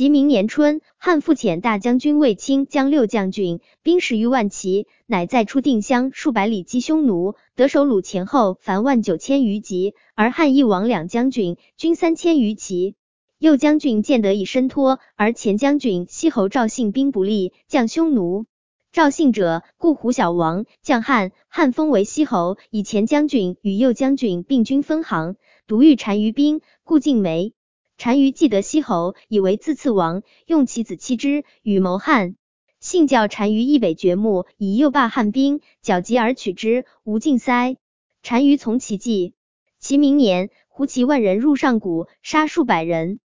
其明年春，汉复遣大将军卫青将6将军，兵10余万骑，乃再出定襄数百里击匈奴，得首虏前后凡19000余级，而汉亦亡2将军，军3000余骑。右将军见得以身脱，而前将军西侯赵信兵不利，降匈奴。赵信者，故胡小王，将汉，汉封为西侯，以前将军与右将军并军分行，独遇单于兵，故进梅。单于既得西侯，以为自次王，用其子妻之，与谋汉。信教单于以北掘墓，以诱罢汉兵，剿集而取之，无尽塞。单于从其计。其明年，胡骑万人入上谷，杀数百人。